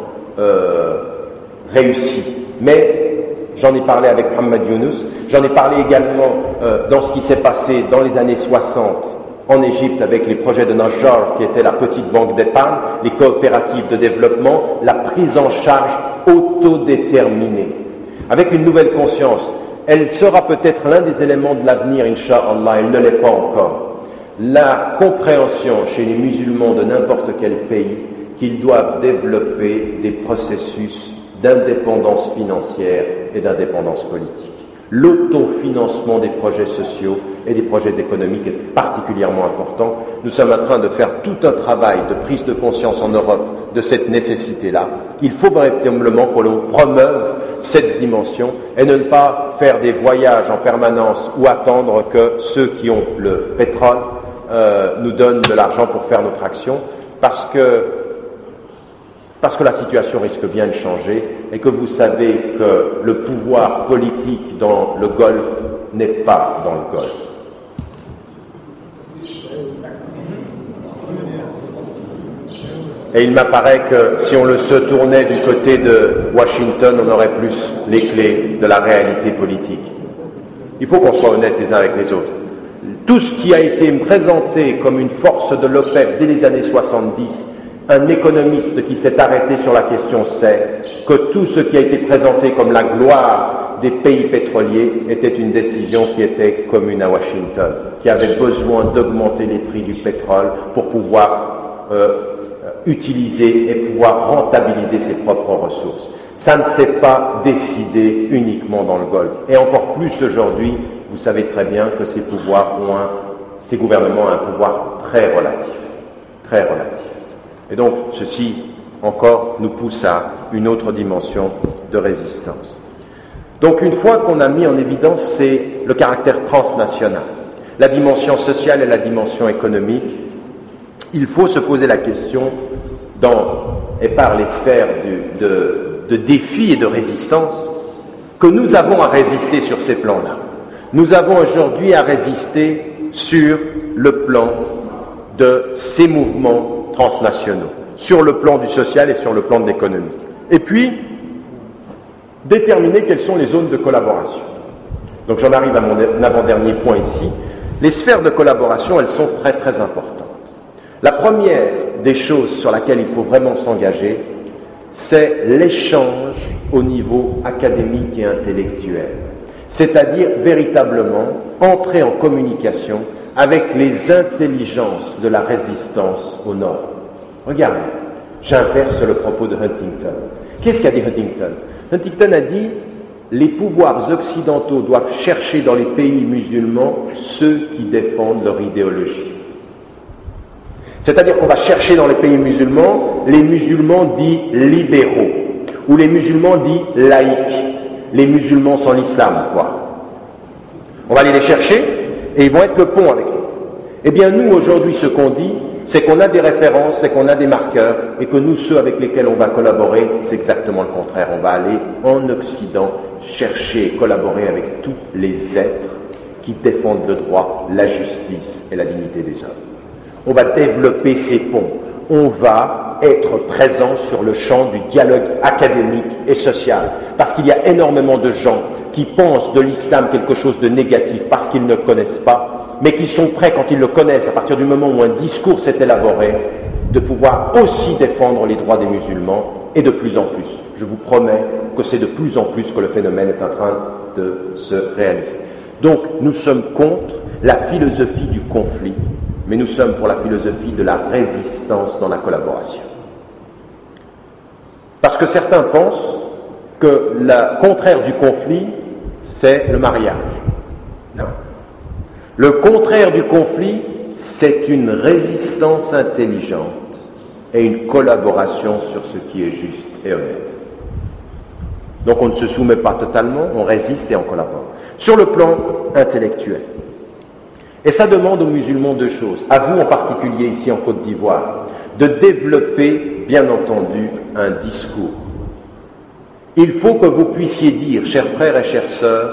réussies. Mais j'en ai parlé avec Mohamed Younous, j'en ai parlé également dans ce qui s'est passé dans les années 60 en Égypte avec les projets de Najjar, qui était la petite banque d'épargne, les coopératives de développement, la prise en charge autodéterminée. Avec une nouvelle conscience, elle sera peut-être l'un des éléments de l'avenir, Inch'Allah, elle ne l'est pas encore. La compréhension chez les musulmans de n'importe quel pays qu'ils doivent développer des processus d'indépendance financière et d'indépendance politique. L'autofinancement des projets sociaux et des projets économiques est particulièrement important. Nous sommes en train de faire tout un travail de prise de conscience en Europe de cette nécessité-là. Il faut véritablement que l'on promeuve cette dimension et ne pas faire des voyages en permanence ou attendre que ceux qui ont le pétrole nous donnent de l'argent pour faire notre action, parce que la situation risque bien de changer et que vous savez que le pouvoir politique dans le Golfe n'est pas dans le Golfe. Et il m'apparaît que si on se tournait du côté de Washington, on aurait plus les clés de la réalité politique. Il faut qu'on soit honnête les uns avec les autres. Tout ce qui a été présenté comme une force de l'OPEP dès les années 70, un économiste qui s'est arrêté sur la question sait que tout ce qui a été présenté comme la gloire des pays pétroliers était une décision qui était commune à Washington, qui avait besoin d'augmenter les prix du pétrole pour pouvoir utiliser et pouvoir rentabiliser ses propres ressources. Ça ne s'est pas décidé uniquement dans le Golfe. Et encore plus aujourd'hui, vous savez très bien que ces gouvernements ont un pouvoir très relatif. Très relatif. Et donc, ceci, encore, nous pousse à une autre dimension de résistance. Donc, une fois qu'on a mis en évidence, c'est le caractère transnational, la dimension sociale et la dimension économique, il faut se poser la question, et par les sphères de défis et de résistance, que nous avons à résister sur ces plans-là. Nous avons aujourd'hui à résister sur le plan de ces mouvements transnationaux, sur le plan du social et sur le plan de l'économique. Et puis, déterminer quelles sont les zones de collaboration. Donc j'en arrive à mon avant-dernier point ici. Les sphères de collaboration, elles sont très très importantes. La première des choses sur laquelle il faut vraiment s'engager, c'est l'échange au niveau académique et intellectuel. C'est-à-dire véritablement entrer en communication avec les intelligences de la résistance au Nord. Regardez, j'inverse le propos de Huntington. Qu'est-ce qu'a dit Huntington? Huntington a dit « Les pouvoirs occidentaux doivent chercher dans les pays musulmans ceux qui défendent leur idéologie. » C'est-à-dire qu'on va chercher dans les pays musulmans les musulmans dits libéraux ou les musulmans dits laïcs, les musulmans sans l'islam, quoi. On va aller les chercher et ils vont être le pont avec nous. Eh bien, nous, aujourd'hui, ce qu'on dit, c'est qu'on a des références, c'est qu'on a des marqueurs et que nous, ceux avec lesquels on va collaborer, c'est exactement le contraire. On va aller en Occident chercher et collaborer avec tous les êtres qui défendent le droit, la justice et la dignité des hommes. On va développer ces ponts. On va être présent sur le champ du dialogue académique et social. Parce qu'il y a énormément de gens qui pensent de l'islam quelque chose de négatif parce qu'ils ne connaissent pas, mais qui sont prêts, quand ils le connaissent, à partir du moment où un discours s'est élaboré, de pouvoir aussi défendre les droits des musulmans, et de plus en plus. Je vous promets que c'est de plus en plus que le phénomène est en train de se réaliser. Donc, nous sommes contre la philosophie du conflit, mais nous sommes pour la philosophie de la résistance dans la collaboration. Parce que certains pensent que le contraire du conflit, c'est le mariage. Non. Le contraire du conflit, c'est une résistance intelligente et une collaboration sur ce qui est juste et honnête. Donc on ne se soumet pas totalement, on résiste et on collabore. Sur le plan intellectuel. Et ça demande aux musulmans deux choses, à vous en particulier ici en Côte d'Ivoire, de développer, bien entendu, un discours. Il faut que vous puissiez dire, chers frères et chères sœurs,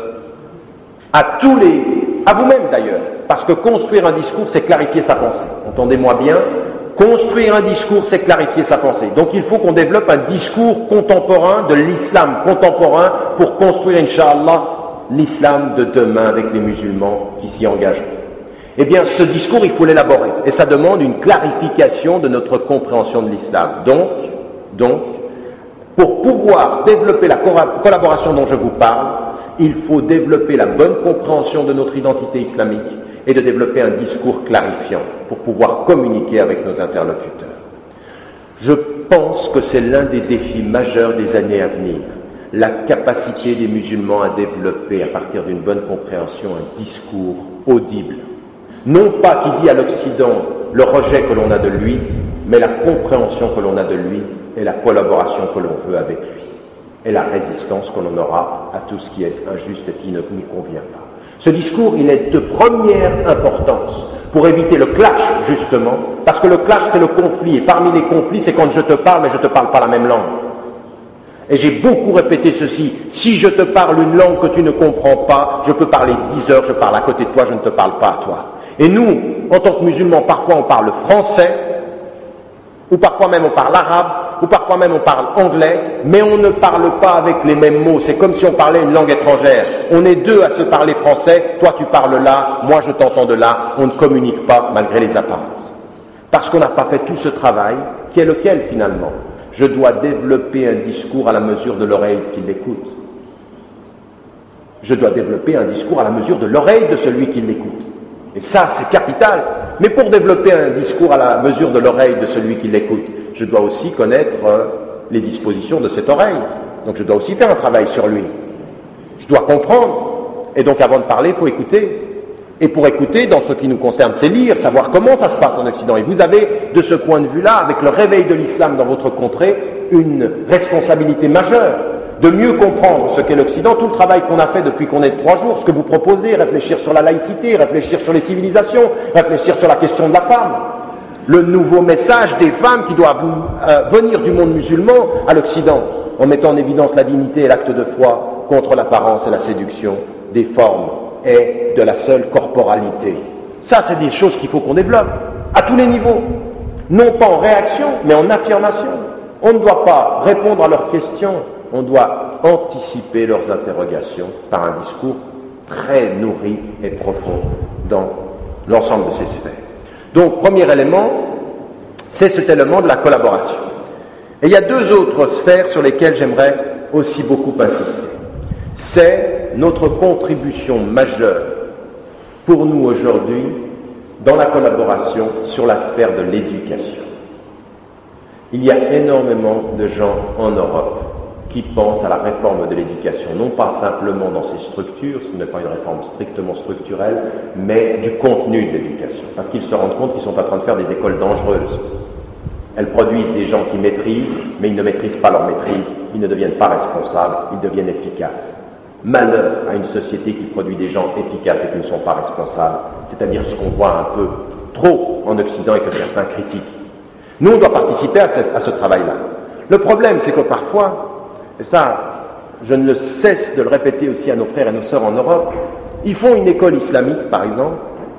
à vous-même d'ailleurs, parce que construire un discours, c'est clarifier sa pensée. Entendez-moi bien, construire un discours, c'est clarifier sa pensée. Donc il faut qu'on développe un discours contemporain de l'islam contemporain pour construire, Inch'Allah, l'islam de demain avec les musulmans qui s'y engagent. Eh bien, ce discours, il faut l'élaborer. Et ça demande une clarification de notre compréhension de l'islam. Donc, pour pouvoir développer la collaboration dont je vous parle, il faut développer la bonne compréhension de notre identité islamique et de développer un discours clarifiant pour pouvoir communiquer avec nos interlocuteurs. Je pense que c'est l'un des défis majeurs des années à venir, la capacité des musulmans à développer, à partir d'une bonne compréhension, un discours audible. Non pas qui dit à l'Occident le rejet que l'on a de lui, mais la compréhension que l'on a de lui et la collaboration que l'on veut avec lui, et la résistance que l'on aura à tout ce qui est injuste et qui ne nous convient pas. Ce discours, il est de première importance pour éviter le clash, justement, parce que le clash, c'est le conflit, et parmi les conflits, c'est quand je te parle, mais je ne te parle pas la même langue. Et j'ai beaucoup répété ceci, si je te parle une langue que tu ne comprends pas, je peux parler 10 heures, je parle à côté de toi, je ne te parle pas à toi. Et nous, en tant que musulmans, parfois on parle français, ou parfois même on parle arabe, ou parfois même on parle anglais, mais on ne parle pas avec les mêmes mots. C'est comme si on parlait une langue étrangère. On est deux à se parler français, toi tu parles là, moi je t'entends de là, on ne communique pas malgré les apparences. Parce qu'on n'a pas fait tout ce travail, qui est lequel finalement? Je dois développer un discours à la mesure de l'oreille qui l'écoute. Je dois développer un discours à la mesure de l'oreille de celui qui l'écoute. Et ça, c'est capital. Mais pour développer un discours à la mesure de l'oreille de celui qui l'écoute, je dois aussi connaître les dispositions de cette oreille. Donc je dois aussi faire un travail sur lui. Je dois comprendre. Et donc avant de parler, il faut écouter. Et pour écouter, dans ce qui nous concerne, c'est lire, savoir comment ça se passe en Occident. Et vous avez, de ce point de vue-là, avec le réveil de l'islam dans votre contrée, une responsabilité majeure de mieux comprendre ce qu'est l'Occident, tout le travail qu'on a fait depuis qu'on est de 3 jours, ce que vous proposez, réfléchir sur la laïcité, réfléchir sur les civilisations, réfléchir sur la question de la femme, le nouveau message des femmes qui doivent venir du monde musulman à l'Occident, en mettant en évidence la dignité et l'acte de foi contre l'apparence et la séduction des formes et de la seule corporalité. Ça, c'est des choses qu'il faut qu'on développe, à tous les niveaux, non pas en réaction, mais en affirmation. On ne doit pas répondre à leurs questions, on doit anticiper leurs interrogations par un discours très nourri et profond dans l'ensemble de ces sphères. Donc, premier élément, C'est cet élément de la collaboration. Et il y a deux autres sphères sur lesquelles j'aimerais aussi beaucoup insister. C'est notre contribution majeure pour nous aujourd'hui dans la collaboration sur la sphère de l'éducation. Il y a énormément de gens en Europe qui pensent à la réforme de l'éducation, non pas simplement dans ses structures, ce n'est pas une réforme strictement structurelle, mais du contenu de l'éducation, parce qu'ils se rendent compte qu'ils sont en train de faire des écoles dangereuses. Elles produisent des gens qui maîtrisent, mais ils ne maîtrisent pas leur maîtrise, ils ne deviennent pas responsables, ils deviennent efficaces. Malheur à une société qui produit des gens efficaces et qui ne sont pas responsables, c'est-à-dire ce qu'on voit un peu trop en Occident et que certains critiquent. Nous, on doit participer à ce travail-là. Le problème, c'est que parfois, et ça, je ne cesse de le répéter aussi à nos frères et nos sœurs en Europe, ils font une école islamique, par exemple,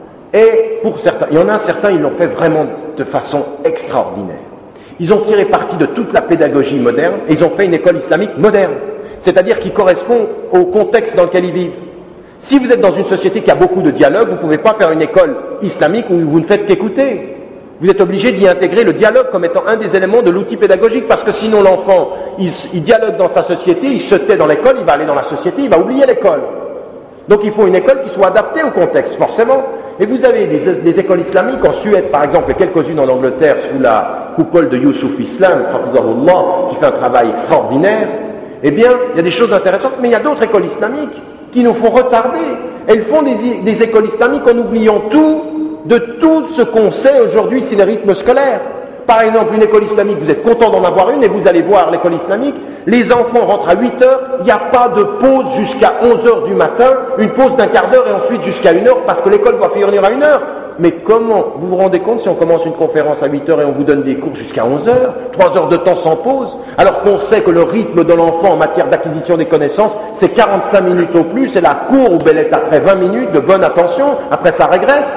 et pour certains, il y en a certains, ils l'ont fait vraiment de façon extraordinaire. Ils ont tiré parti de toute la pédagogie moderne et ils ont fait une école islamique moderne, c'est-à-dire qui correspond au contexte dans lequel ils vivent. Si vous êtes dans une société qui a beaucoup de dialogue, vous ne pouvez pas faire une école islamique où vous ne faites qu'écouter. Vous êtes obligé d'y intégrer le dialogue comme étant un des éléments de l'outil pédagogique, parce que sinon l'enfant, il dialogue dans sa société, il se tait dans l'école, il va aller dans la société, il va oublier l'école. Donc il faut une école qui soit adaptée au contexte, forcément. Et vous avez des écoles islamiques en Suède, par exemple, et quelques-unes en Angleterre, sous la coupole de Youssouf Islam, Hafizahullah, qui fait un travail extraordinaire. Eh bien, il y a des choses intéressantes, mais il y a d'autres écoles islamiques qui nous font retarder. Elles font des écoles islamiques en oubliant de tout ce qu'on sait aujourd'hui sur les rythmes scolaires. Par exemple, une école islamique, vous êtes content d'en avoir une et vous allez voir l'école islamique, les enfants rentrent à 8 heures, il n'y a pas de pause jusqu'à 11 heures du matin, une pause d'un quart d'heure et ensuite jusqu'à 1 heure parce que l'école doit finir à 1 heure. Mais comment vous vous rendez compte si on commence une conférence à 8 heures et on vous donne des cours jusqu'à 11 heures, 3 heures de temps sans pause, alors qu'on sait que le rythme de l'enfant en matière d'acquisition des connaissances, c'est 45 minutes au plus, et la courbe elle est après 20 minutes de bonne attention, après ça régresse.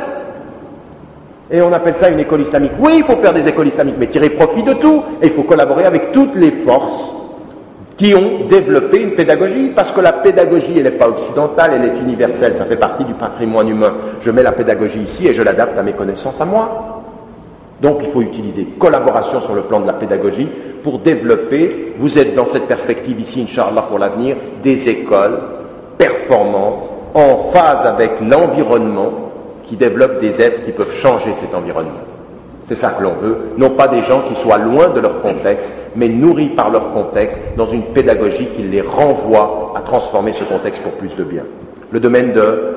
Et on appelle ça une école islamique. Oui, il faut faire des écoles islamiques, mais tirer profit de tout. Et il faut collaborer avec toutes les forces qui ont développé une pédagogie, parce que la pédagogie, elle n'est pas occidentale, elle est universelle, ça fait partie du patrimoine humain. Je mets la pédagogie ici et je l'adapte à mes connaissances à moi. Donc il faut utiliser collaboration sur le plan de la pédagogie pour développer, vous êtes dans cette perspective ici, Inch'Allah, pour l'avenir, des écoles performantes, en phase avec l'environnement, qui développent des êtres qui peuvent changer cet environnement. C'est ça que l'on veut, non pas des gens qui soient loin de leur contexte, mais nourris par leur contexte dans une pédagogie qui les renvoie à transformer ce contexte pour plus de bien. Le domaine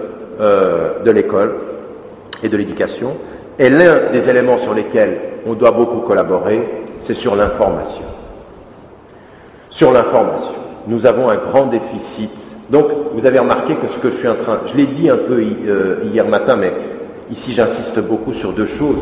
de l'école et de l'éducation est l'un des éléments sur lesquels on doit beaucoup collaborer, c'est sur l'information. Sur l'information, nous avons un grand déficit. Donc, vous avez remarqué que ce que je l'ai dit un peu hier matin, mais ici j'insiste beaucoup sur deux choses.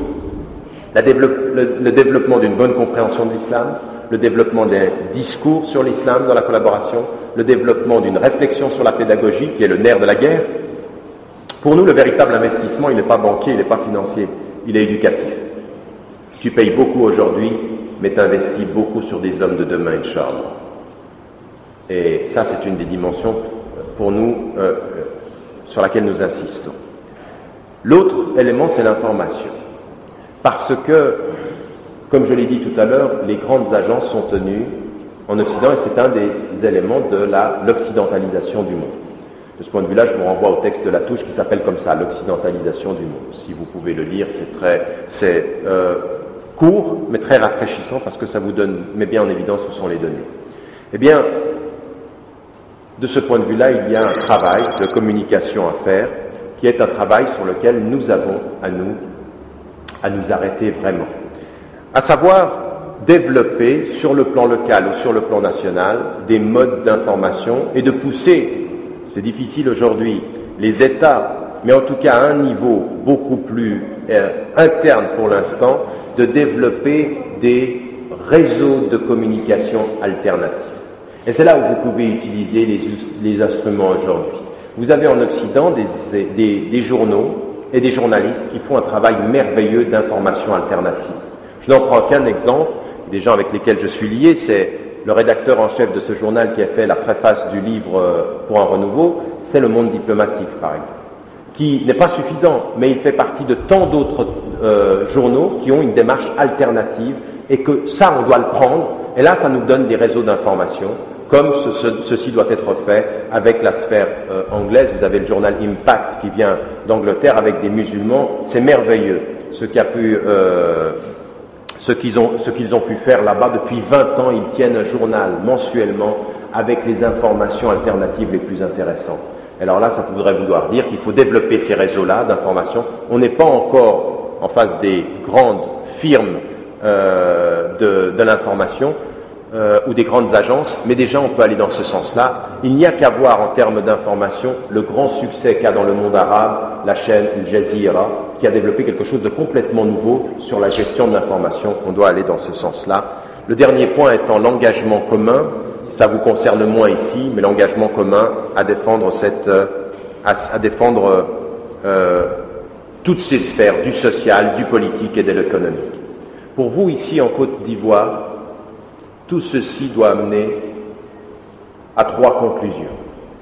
Le développement d'une bonne compréhension de l'islam, le développement des discours sur l'islam dans la collaboration, le développement d'une réflexion sur la pédagogie, qui est le nerf de la guerre. Pour nous, le véritable investissement, il n'est pas banquier, il n'est pas financier, il est éducatif. Tu payes beaucoup aujourd'hui, mais tu investis beaucoup sur des hommes de demain, Inch'Allah. Et ça, c'est une des dimensions pour nous sur laquelle nous insistons. L'autre élément, c'est l'information. Parce que, comme je l'ai dit tout à l'heure, les grandes agences sont tenues en Occident et c'est un des éléments de l'occidentalisation du monde. De ce point de vue-là, je vous renvoie au texte de Latouche qui s'appelle comme ça, l'occidentalisation du monde. Si vous pouvez le lire, c'est court, mais très rafraîchissant parce que ça vous met bien en évidence où sont les données. Eh bien, de ce point de vue-là, il y a un travail de communication à faire qui est un travail sur lequel nous avons à nous arrêter vraiment. À savoir développer sur le plan local ou sur le plan national des modes d'information et de pousser, c'est difficile aujourd'hui, les États, mais en tout cas à un niveau beaucoup plus interne pour l'instant, de développer des réseaux de communication alternatifs. Et c'est là où vous pouvez utiliser les instruments aujourd'hui. Vous avez en Occident des journaux et des journalistes qui font un travail merveilleux d'information alternative. Je n'en prends qu'un exemple, des gens avec lesquels je suis lié, c'est le rédacteur en chef de ce journal qui a fait la préface du livre Pour un renouveau, c'est Le Monde diplomatique, par exemple, qui n'est pas suffisant, mais il fait partie de tant d'autres journaux qui ont une démarche alternative et que ça, on doit le prendre. Et là, ça nous donne des réseaux d'information, comme ceci doit être fait avec la sphère anglaise. Vous avez le journal Impact qui vient d'Angleterre avec des musulmans. C'est merveilleux ce qu'ils ont pu faire là-bas. Depuis 20 ans, ils tiennent un journal mensuellement avec les informations alternatives les plus intéressantes. Alors là, ça voudrait vouloir dire qu'il faut développer ces réseaux-là d'information. On n'est pas encore en face des grandes firmes de l'information ou des grandes agences, mais déjà on peut aller dans ce sens-là. Il n'y a qu'à voir en termes d'information le grand succès qu'a dans le monde arabe la chaîne Al Jazeera, qui a développé quelque chose de complètement nouveau sur la gestion de l'information. On doit aller dans ce sens-là. Le dernier point étant l'engagement commun. Ça vous concerne moins ici, mais l'engagement commun à défendre toutes ces sphères, du social, du politique et de l'économique. Pour vous, ici en Côte d'Ivoire, tout ceci doit amener à 3 conclusions.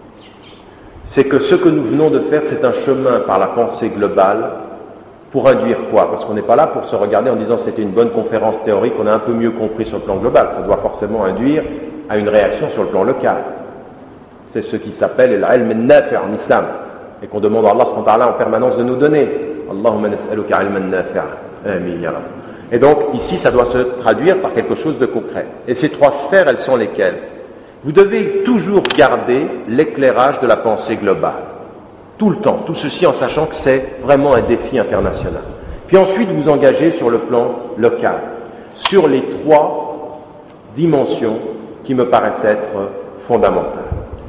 C'est que ce que nous venons de faire, c'est un chemin par la pensée globale pour induire quoi? Parce qu'on n'est pas là pour se regarder en disant c'était une bonne conférence théorique, on a un peu mieux compris sur le plan global. Ça doit forcément induire à une réaction sur le plan local. C'est ce qui s'appelle l'ilm al-nafi' en islam et qu'on demande à Allah subhanahu wa ta'ala en permanence de nous donner. Allahumma nas'aluka ilman nafi'a. Amin ya Rabb. Et donc ici ça doit se traduire par quelque chose de concret. Et ces 3 sphères, elles sont lesquelles? Vous devez toujours garder l'éclairage de la pensée globale. Tout le temps, tout ceci en sachant que c'est vraiment un défi international. Puis ensuite vous engagez sur le plan local, sur les 3 dimensions qui me paraissent être fondamentales.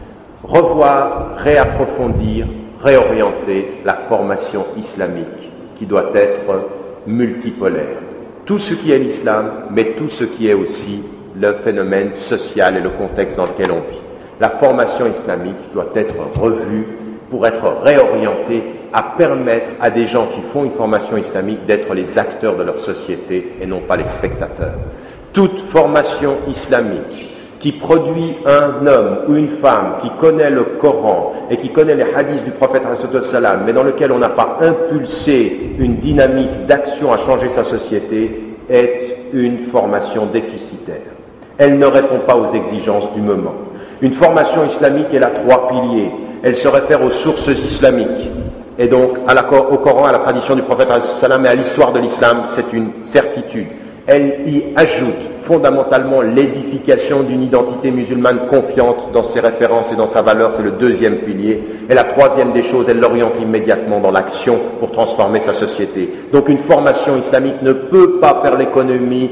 Revoir, réapprofondir, réorienter la formation islamique qui doit être multipolaire. Tout ce qui est l'islam, mais tout ce qui est aussi le phénomène social et le contexte dans lequel on vit. La formation islamique doit être revue pour être réorientée à permettre à des gens qui font une formation islamique d'être les acteurs de leur société et non pas les spectateurs. Toute formation islamique qui produit un homme ou une femme qui connaît le Coran et qui connaît les hadiths du prophète ﷺ, mais dans lequel on n'a pas impulsé une dynamique d'action à changer sa société, est une formation déficitaire. Elle ne répond pas aux exigences du moment. Une formation islamique, elle a 3 piliers. Elle se réfère aux sources islamiques, et donc au Coran, à la tradition du prophète ﷺ, et à l'histoire de l'islam, c'est une certitude. Elle y ajoute fondamentalement l'édification d'une identité musulmane confiante dans ses références et dans sa valeur, c'est le 2e pilier. Et la 3e des choses, elle l'oriente immédiatement dans l'action pour transformer sa société. Donc une formation islamique ne peut pas faire l'économie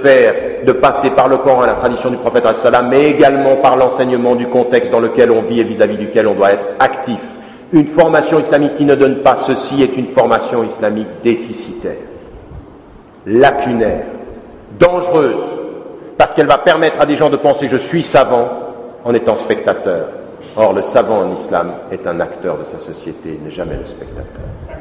de passer par le Coran et la tradition du prophète ﷺ, mais également par l'enseignement du contexte dans lequel on vit et vis-à-vis duquel on doit être actif. Une formation islamique qui ne donne pas ceci est une formation islamique déficitaire, lacunaire, dangereuse, parce qu'elle va permettre à des gens de penser « je suis savant » en étant spectateur. Or, le savant en islam est un acteur de sa société, il n'est jamais le spectateur.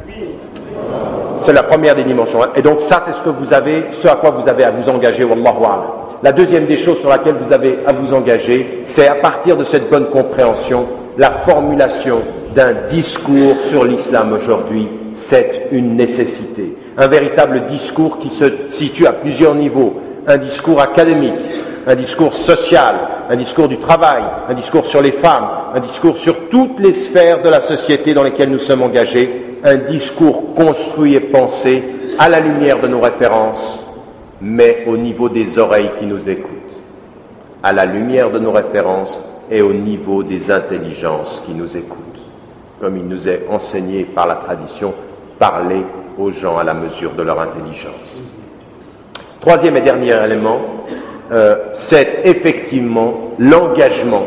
C'est la première des dimensions. Et donc ça, c'est ce à quoi vous avez à vous engager, wallahu a'lam. La 2e des choses sur laquelle vous avez à vous engager, c'est à partir de cette bonne compréhension, la formulation d'un discours sur l'islam aujourd'hui, c'est une nécessité. Un véritable discours qui se situe à plusieurs niveaux. Un discours académique, un discours social, un discours du travail, un discours sur les femmes, un discours sur toutes les sphères de la société dans lesquelles nous sommes engagés, un discours construit et pensé à la lumière de nos références, mais au niveau des oreilles qui nous écoutent, à la lumière de nos références et au niveau des intelligences qui nous écoutent. Comme il nous est enseigné par la tradition, parler aux gens à la mesure de leur intelligence. 3e et dernier élément, c'est effectivement l'engagement.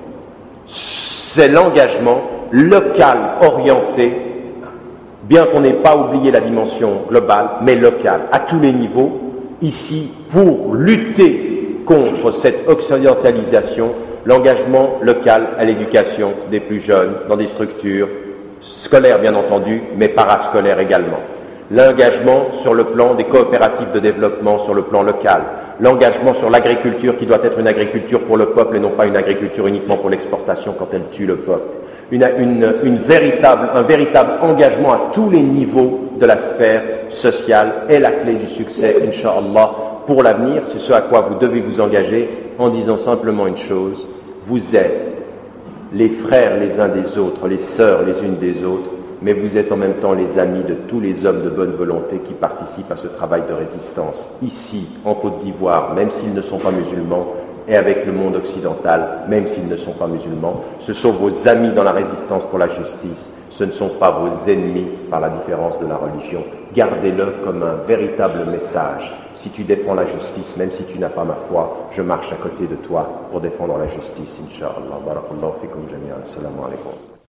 C'est l'engagement local orienté, bien qu'on n'ait pas oublié la dimension globale, mais local, à tous les niveaux, ici, pour lutter contre cette occidentalisation, l'engagement local à l'éducation des plus jeunes dans des structures scolaires bien entendu, mais parascolaires également. L'engagement sur le plan des coopératives de développement sur le plan local, l'engagement sur l'agriculture qui doit être une agriculture pour le peuple et non pas une agriculture uniquement pour l'exportation quand elle tue le peuple, un véritable engagement à tous les niveaux de la sphère sociale est la clé du succès, Inch'Allah, pour l'avenir. C'est ce à quoi vous devez vous engager en disant simplement une chose: vous êtes les frères les uns des autres, les sœurs les unes des autres, mais vous êtes en même temps les amis de tous les hommes de bonne volonté qui participent à ce travail de résistance, ici, en Côte d'Ivoire, même s'ils ne sont pas musulmans, et avec le monde occidental, même s'ils ne sont pas musulmans. Ce sont vos amis dans la résistance pour la justice, ce ne sont pas vos ennemis par la différence de la religion. Gardez-le comme un véritable message. Si tu défends la justice, même si tu n'as pas ma foi, je marche à côté de toi pour défendre la justice, Inch'Allah. Barakallahu fikum jami'an. Assalamu alaikum.